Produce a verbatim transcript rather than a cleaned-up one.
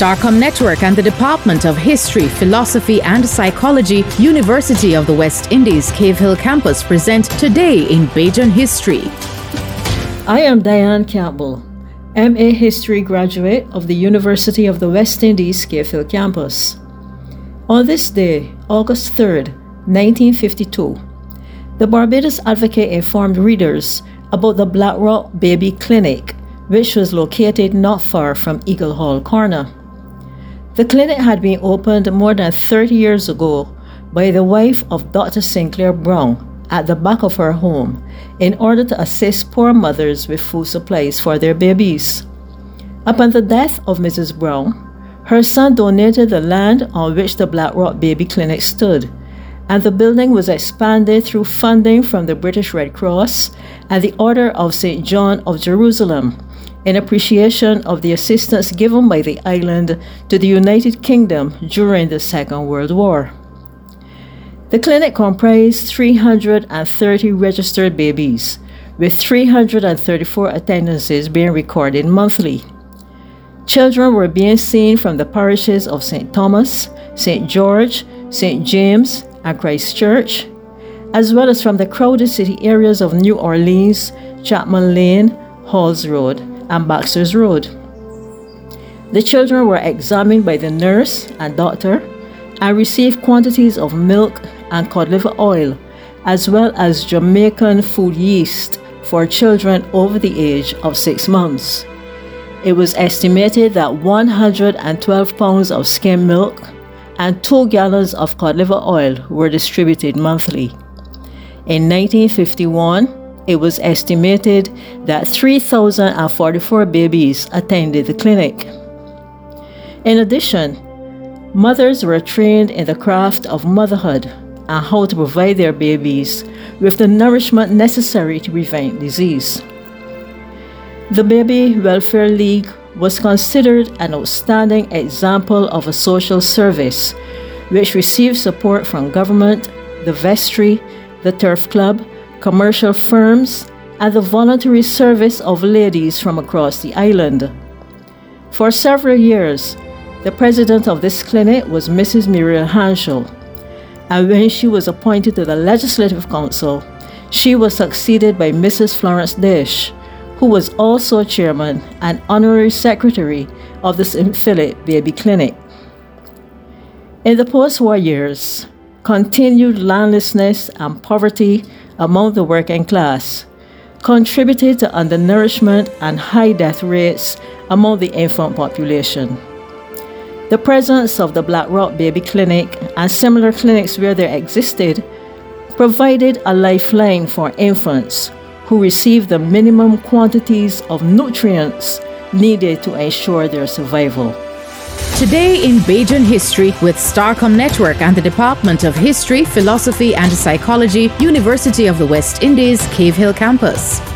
Starcom Network and the Department of History, Philosophy and Psychology, University of the West Indies, Cave Hill Campus present Today in Bajan History. I am Diane Campbell, M A History graduate of the University of the West Indies, Cave Hill Campus. On this day, August third, nineteen fifty-two, the Barbados Advocate informed readers about the Black Rock Baby Clinic, which was located not far from Eagle Hall Corner. The clinic had been opened more than thirty years ago by the wife of Doctor Sinclair Brown at the back of her home in order to assist poor mothers with food supplies for their babies. Upon the death of Missus Brown, her son donated the land on which the Black Rock Baby Clinic stood, and the building was expanded through funding from the British Red Cross and the Order of Saint John of Jerusalem, in appreciation of the assistance given by the island to the United Kingdom during the Second World War. The clinic comprised three hundred thirty registered babies, with three hundred thirty-four attendances being recorded monthly. Children were being seen from the parishes of Saint Thomas, Saint George, Saint James, and Christ Church, as well as from the crowded city areas of New Orleans, Chapman Lane, Halls Road, and Baxter's Road. The children were examined by the nurse and doctor and received quantities of milk and cod liver oil, as well as Jamaican food yeast for children over the age of six months. It was estimated that one hundred twelve pounds of skim milk and two gallons of cod liver oil were distributed monthly. In nineteen fifty-one, it was estimated that three thousand forty-four babies attended the clinic. In addition, mothers were trained in the craft of motherhood and how to provide their babies with the nourishment necessary to prevent disease. The Baby Welfare League was considered an outstanding example of a social service which received support from government, the vestry, the turf club, commercial firms, and the voluntary service of ladies from across the island. For several years, the president of this clinic was Missus Muriel Hanschel, and when she was appointed to the Legislative Council, she was succeeded by Missus Florence Dish, who was also chairman and honorary secretary of the Saint Philip Baby Clinic. In the post-war years, continued landlessness and poverty among the working class contributed to undernourishment and high death rates among the infant population. The presence of the Black Rock Baby Clinic and similar clinics where they existed provided a lifeline for infants who received the minimum quantities of nutrients needed to ensure their survival. Today in Bajan History with Starcom Network and the Department of History, Philosophy and Psychology, University of the West Indies, Cave Hill Campus.